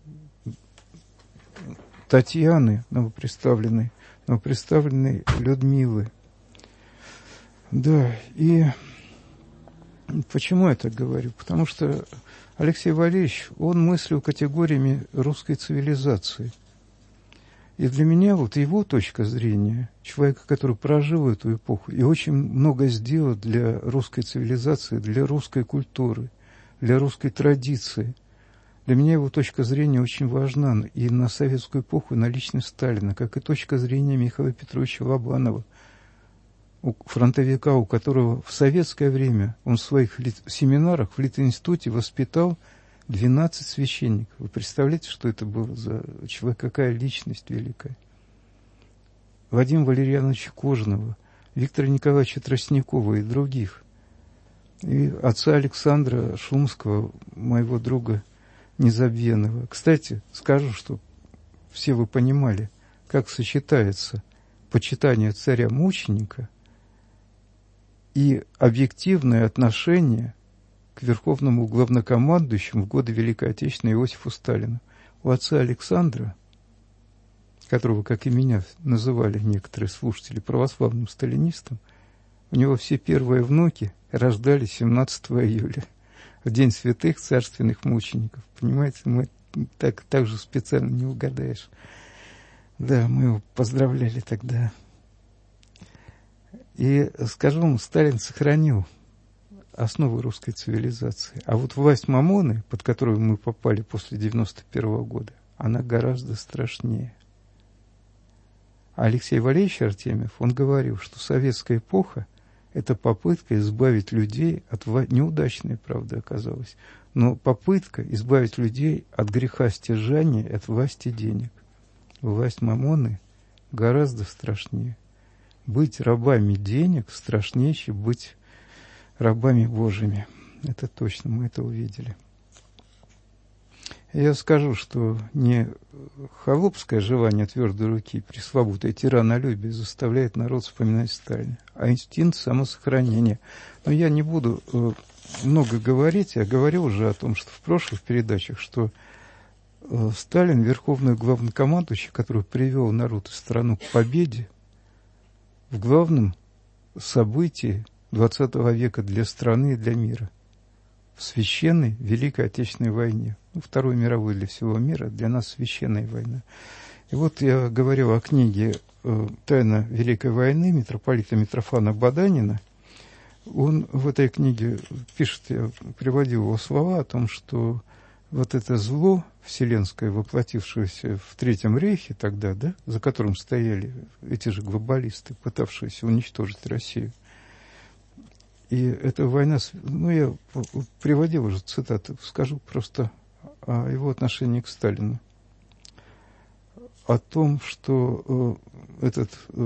Татьяны, новоприставленной, новоприставленной Людмилы. Да, и почему я так говорю? Потому что Алексей Валерьевич, он мыслил категориями русской цивилизации. И для меня вот его точка зрения, человека, который прожил эту эпоху и очень много сделал для русской цивилизации, для русской культуры, для русской традиции. Для меня его точка зрения очень важна и на советскую эпоху, и на личность Сталина, как и точка зрения Михаила Петровича Лобанова, фронтовика, у которого в советское время он в своих семинарах в Литинституте воспитал двенадцать священников. Вы представляете, что это было за человек, какая личность великая? Владимира Валерьяновича Кожаного, Виктора Николаевича Тростникова и других. И отца Александра Шумского, моего друга незабвенного. Кстати, скажу, что все вы понимали, как сочетается почитание царя-мученика и объективное отношение к верховному главнокомандующему в годы Великой Отечественной Иосифу Сталину. У отца Александра, которого, как и меня, называли некоторые слушатели православным сталинистом, у него все первые внуки рождались семнадцатого июля, в день святых царственных мучеников. Понимаете, мы так, так же специально не угадаешь. Да, мы его поздравляли тогда. И, скажу вам, Сталин сохранил основы русской цивилизации. А вот власть Мамоны, под которую мы попали после девяносто первого года, она гораздо страшнее. А Алексей Валерьевич Артемьев, он говорил, что советская эпоха – это попытка избавить людей от власти, неудачная, правда, оказалась, но попытка избавить людей от греха стяжания, от власти денег. Власть Мамоны гораздо страшнее. Быть рабами денег страшнее, чем быть рабами Божьими. Это точно, мы это увидели. Я скажу, что не холопское желание твердой руки, пресловутое тиранолюбие заставляет народ вспоминать Сталина, а инстинкт самосохранения. Но я не буду э, много говорить, я говорил уже о том, что в прошлых передачах, что э, Сталин, верховный главнокомандующий, который привел народ и страну к победе в главном событии двадцатого века для страны и для мира, в священной Великой Отечественной войне. Ну, Второй мировой для всего мира, для нас священная война. И вот я говорил о книге э, «Тайна Великой войны» митрополита Митрофана Баданина. Он в этой книге пишет, я приводил его слова о том, что вот это зло вселенское, воплотившееся в Третьем Рейхе тогда, да, за которым стояли эти же глобалисты, пытавшиеся уничтожить Россию. И эта война, ну, я приводил уже цитаты, скажу просто о его отношении к Сталину. О том, что э, этот э,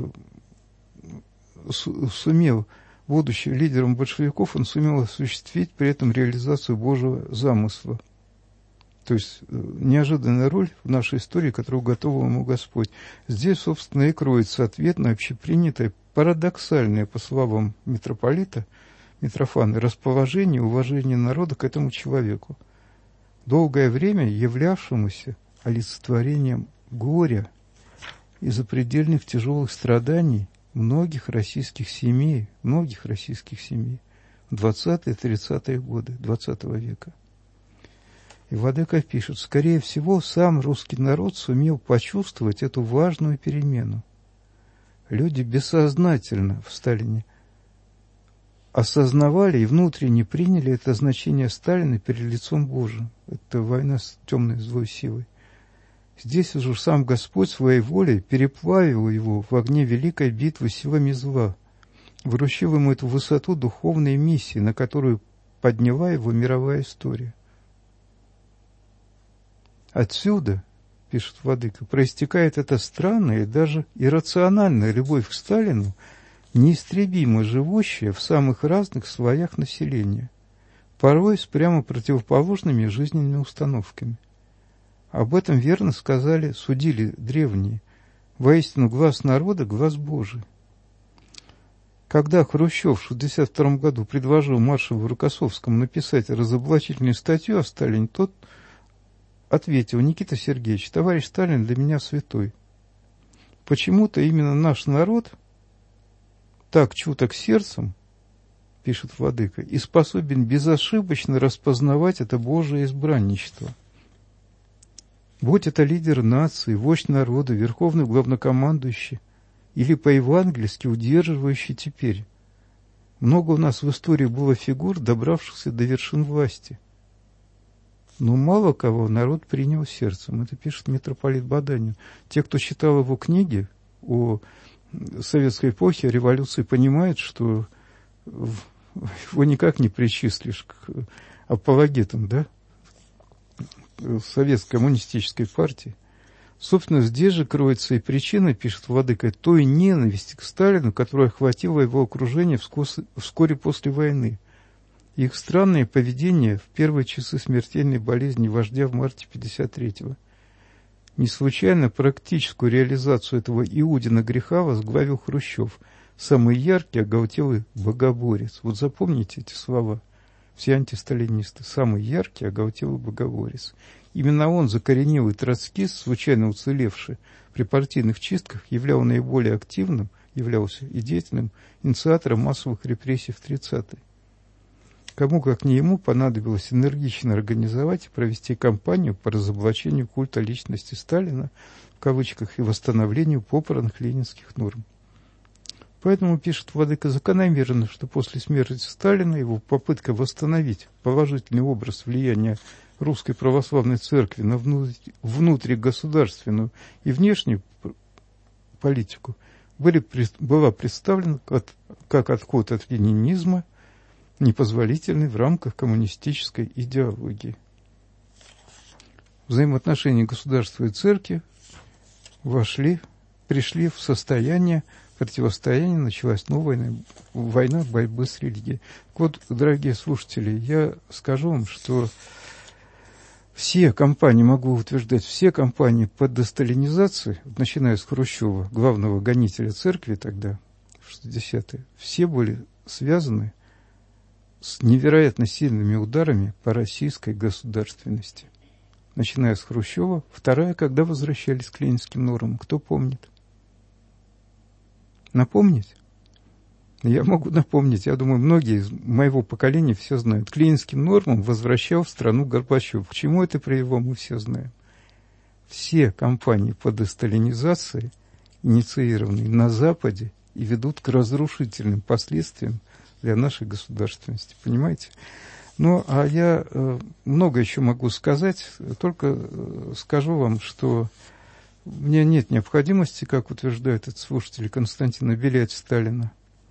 су, сумел, будучи лидером большевиков, он сумел осуществить при этом реализацию Божьего замысла. То есть э, неожиданная роль в нашей истории, которую готовил ему Господь. Здесь, собственно, и кроется ответ на общепринятое, парадоксальное, по словам митрополита Митрофана, расположение и уважение народа к этому человеку, долгое время являвшемуся олицетворением горя и запредельных тяжелых страданий многих российских семей, многих российских семей в двадцатые-тридцатые годы двадцатого века. И Владыка пишет, скорее всего, сам русский народ сумел почувствовать эту важную перемену. Люди бессознательно в Сталине осознавали и внутренне приняли это значение Сталина перед лицом Божиим. Это война с темной злой силой. Здесь уже сам Господь своей волей переплавил его в огне великой битвы силами зла, вручил ему эту высоту духовной миссии, на которую подняла его мировая история. Отсюда, пишет Владыка, проистекает эта странная и даже иррациональная любовь к Сталину, неистребимо живущая в самых разных слоях населения, порой с прямо противоположными жизненными установками. Об этом верно сказали, судили древние. Воистину, глаз народа – глаз Божий. Когда Хрущев в шестьдесят втором году предложил маршалу Рокоссовскому написать разоблачительную статью о Сталине, тот ответил: Никита Сергеевич, товарищ Сталин для меня святой. Почему-то именно наш народ так чуток сердцем, пишет Владыка, и способен безошибочно распознавать это Божие избранничество. Будь это лидер нации, вождь народа, верховный главнокомандующий, или по-евангельски удерживающий теперь. Много у нас в истории было фигур, добравшихся до вершин власти. Но мало кого народ принял сердцем. Это пишет митрополит Баданин. Те, кто читал его книги о советской эпохе, о революции, понимают, что его никак не причислишь к апологетам, да, советской коммунистической партии. Собственно, здесь же кроется и причина, пишет Владыка, той ненависти к Сталину, которая охватила его окружение вскоре после войны. Их странное поведение в первые часы смертельной болезни вождя в марте пятьдесят третьего. Не случайно практическую реализацию этого Иудина греха возглавил Хрущев, самый яркий, оголтелый богоборец. Вот запомните эти слова, все антисталинисты. Самый яркий, оголтелый богоборец. Именно он, закоренелый троцкист, случайно уцелевший при партийных чистках, являл наиболее активным, являлся и деятельным инициатором массовых репрессий в тридцатые. Кому, как не ему, понадобилось энергично организовать и провести кампанию по разоблачению культа личности Сталина, в кавычках, и восстановлению попранных ленинских норм. Поэтому, пишет владыка, закономерно, что после смерти Сталина его попытка восстановить положительный образ влияния Русской Православной Церкви на внутригосударственную и внешнюю политику были, была представлена как, как отход от ленинизма, непозволительный в рамках коммунистической идеологии. Взаимоотношения государства и церкви вошли, пришли в состояние противостояния, началась новая война борьбы с религией. Вот, дорогие слушатели, я скажу вам, что все кампании, могу утверждать, все кампании по десталинизации, начиная с Хрущева, главного гонителя церкви тогда, в шестидесятые, все были связаны с невероятно сильными ударами по российской государственности. Начиная с Хрущева, вторая, когда возвращались к ленинским нормам, кто помнит? Напомнить? Я могу напомнить, я думаю, многие из моего поколения все знают. К ленинским нормам возвращал в страну Горбачев. К чему это привело, мы все знаем. Все кампании по десталинизации, инициированные на Западе, и ведут к разрушительным последствиям для нашей государственности. Понимаете? Ну, а я э, много еще могу сказать, только э, скажу вам, что у меня нет необходимости, как утверждает этот слушатель, Константина, обелять Сталина.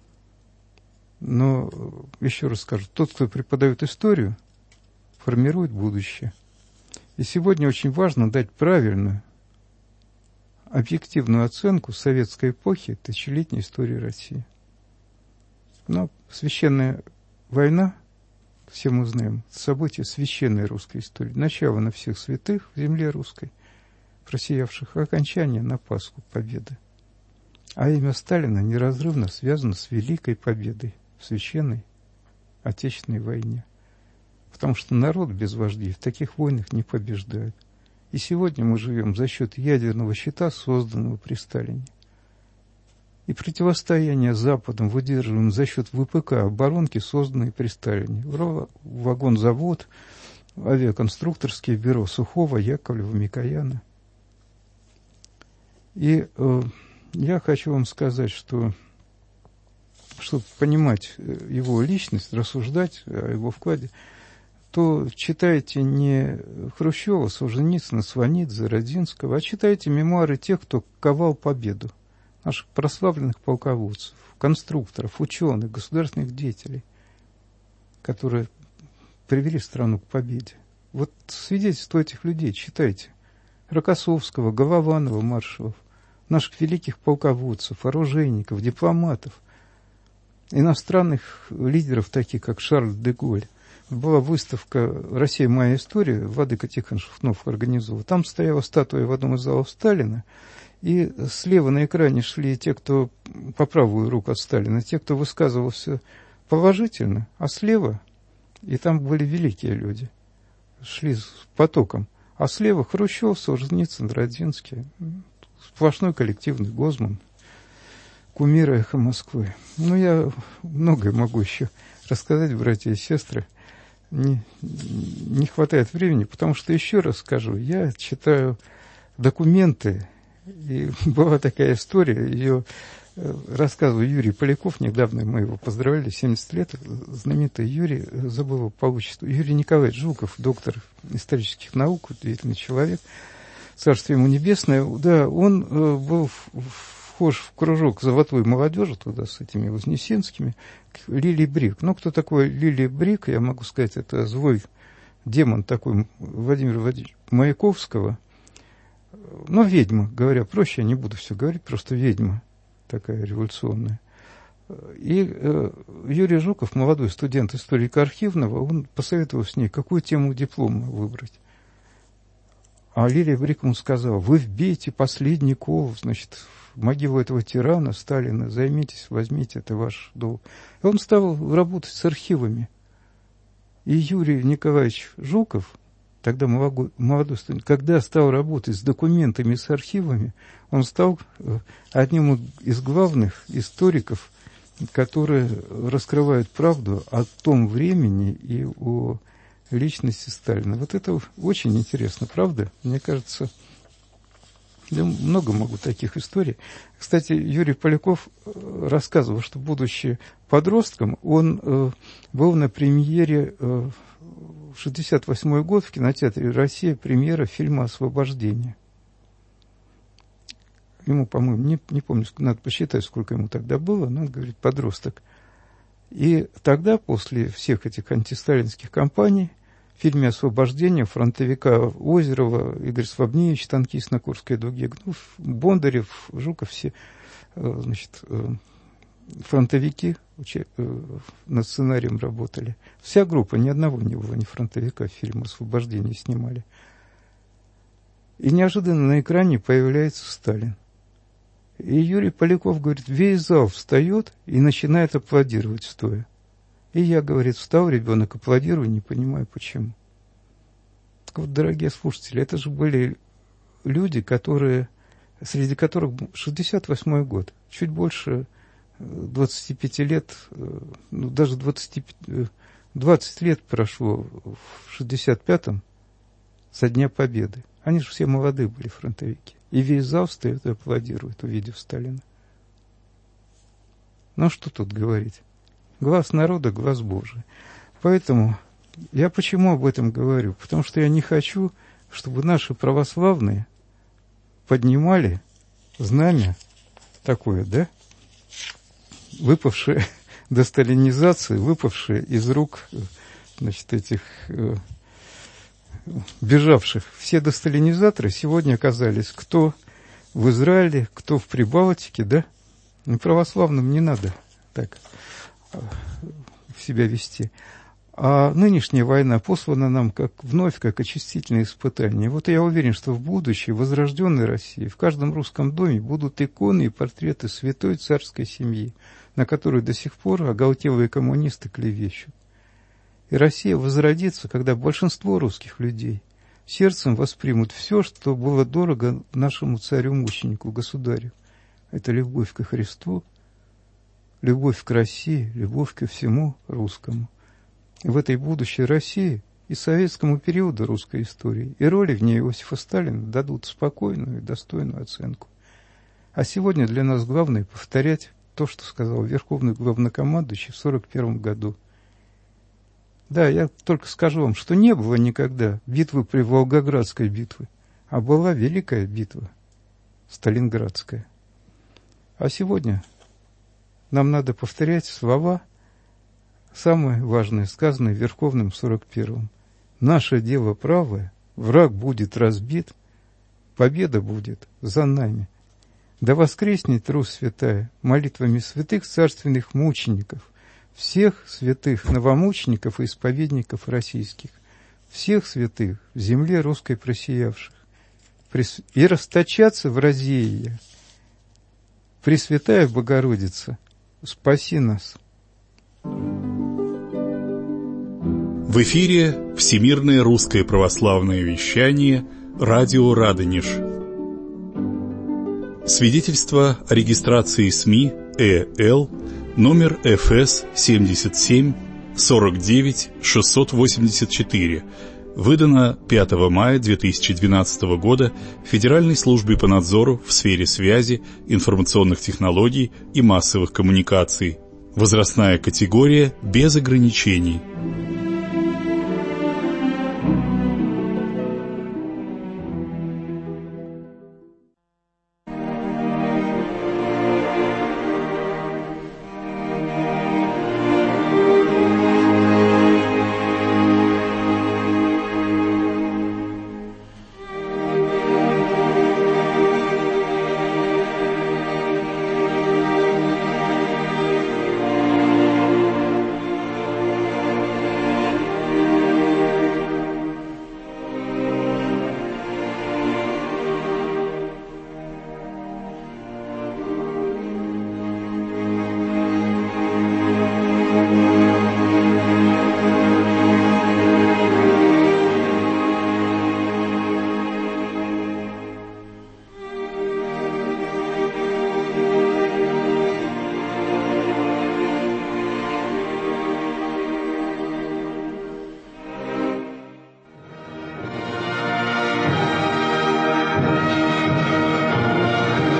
Но еще раз скажу, тот, кто преподает историю, формирует будущее. И сегодня очень важно дать правильную, объективную оценку советской эпохи, тысячелетней истории России. Но священная война, все мы знаем, событие священной русской истории, начало на всех святых в земле русской, просиявших, окончание на Пасху победы. А имя Сталина неразрывно связано с великой победой в священной Отечественной войне. Потому что народ без вождей в таких войнах не побеждает. И сегодня мы живем за счет ядерного щита, созданного при Сталине. И противостояние с Западом выдерживаем за счет ВПК, оборонки, созданной при Сталине. Вагонзавод, авиаконструкторские бюро Сухого, Яковлева, Микояна. И э, я хочу вам сказать, что чтобы понимать его личность, рассуждать о его вкладе, то читайте не Хрущева, Солженицына, Сванидзе, Родзинского, а читайте мемуары тех, кто ковал победу. Наших прославленных полководцев, конструкторов, ученых, государственных деятелей, которые привели страну к победе. Вот свидетельства этих людей читайте. Рокоссовского, Голованова, Маршалов, наших великих полководцев, оружейников, дипломатов, иностранных лидеров, таких как Шарль де Голль. Была выставка «Россия. Моя история», владыка Тихон Шахнов организовал. Там стояла статуя в одном из залов Сталина, и слева на экране шли те, кто по правую руку от Сталина, те, кто высказывался положительно, а слева, и там были великие люди, шли с потоком, а слева Хрущев, Солженицын, Родзинский, сплошной коллективный Гозман, кумиры «Эхо Москвы». Ну, я многое могу еще рассказать, братья и сестры. Не, не хватает времени, потому что, еще раз скажу, я читаю документы, и была такая история, ее рассказывал Юрий Поляков, недавно мы его поздравляли, семьдесят лет, знаменитый Юрий, забыл его по отчеству, Юрий Николаевич Жуков, доктор исторических наук, удивительный человек, царство ему небесное, да, он был вхож в кружок золотой молодежи туда с этими вознесенскими, Лили Брик. Ну, кто такой Лили Брик, я могу сказать, это злой демон такой Владимира Владимировича Маяковского. Ну, ведьма, говоря проще, я не буду все говорить, просто ведьма такая революционная. И э, Юрий Жуков, молодой студент историка архивного, он посоветовал с ней, какую тему диплома выбрать. А Лилия Брик ему сказала: вы вбейте последний кол, значит, в могилу этого тирана Сталина, займитесь, возьмите, это ваш долг. И он стал работать с архивами. И Юрий Николаевич Жуков, тогда молодой, молодой студент, когда стал работать с документами, с архивами, он стал одним из главных историков которые раскрывают правду о том времени и о личности Сталина. Вот это очень интересно, правда? Мне кажется, я много могу таких историй. Кстати, Юрий Поляков рассказывал, что, будучи подростком, он э, был на премьере э, в шестьдесят восьмой год в кинотеатре «Россия», премьера фильма «Освобождение». Ему, по-моему, не, не помню, надо посчитать, сколько ему тогда было, но он говорит, подросток. И тогда, после всех этих антисталинских кампаний, в фильме «Освобождение» фронтовика Озерова, Игорь Свабневич, танкист на Курской дуге, ну, Бондарев, Жуков, все, значит, фронтовики над сценарием работали. Вся группа, ни одного не было, ни фронтовика, фильм «Освобождение» снимали. И неожиданно на экране появляется Сталин. И Юрий Поляков говорит, весь зал встает и начинает аплодировать стоя. И я, говорит, встал, ребенок, аплодирую, не понимаю, почему. Так вот, дорогие слушатели, это же были люди, которые, среди которых шестьдесят восьмой год, чуть больше двадцати пяти лет, ну, даже двадцать, двадцать лет прошло в шестьдесят пятом со Дня Победы. Они же все молодые были фронтовики. И весь зал встает и аплодирует, увидев Сталина. Ну, что тут говорить? Глаз народа, глаз Божий. Поэтому я почему об этом говорю? Потому что я не хочу, чтобы наши православные поднимали знамя такое, да? Выпавшее до сталинизации, выпавшее из рук, значит, этих э, бежавших. Все досталинизаторы сегодня оказались кто в Израиле, кто в Прибалтике, да? Ну, православным не надо так себя вести. А нынешняя война послана нам как, вновь как очистительное испытание. Вот я уверен, что в будущей возрожденной России в каждом русском доме будут иконы и портреты святой царской семьи, на которую до сих пор оголтелые коммунисты клевещут. И Россия возродится, когда большинство русских людей сердцем воспримут все, что было дорого нашему царю-мученику, государю. Это любовь ко Христу, любовь к России, любовь ко всему русскому. И в этой будущей России и советскому периоду русской истории, и роли в ней Иосифа Сталина дадут спокойную и достойную оценку. А сегодня для нас главное повторять то, что сказал Верховный главнокомандующий в сорок первом году. Да, я только скажу вам, что не было никогда битвы при Волгоградской битве, а была великая битва, Сталинградская. А сегодня нам надо повторять слова, самые важные, сказанные Верховным в сорок первом. Наше дело правое, враг будет разбит, победа будет за нами. Да воскреснет Русь святая молитвами святых царственных мучеников, всех святых новомучеников и исповедников российских, всех святых в земле русской просиявших, и расточаться в разеянии. Пресвятая Богородица, спаси нас. В эфире Всемирное русское православное вещание, радио Радонеж. Свидетельство о регистрации СМИ ЭЛ номер эф эс семьдесят семь сорок девять шестьсот восемьдесят четыре, выдано пятого мая две тысячи двенадцатого года Федеральной службой по надзору в сфере связи, информационных технологий и массовых коммуникаций. Возрастная категория без ограничений.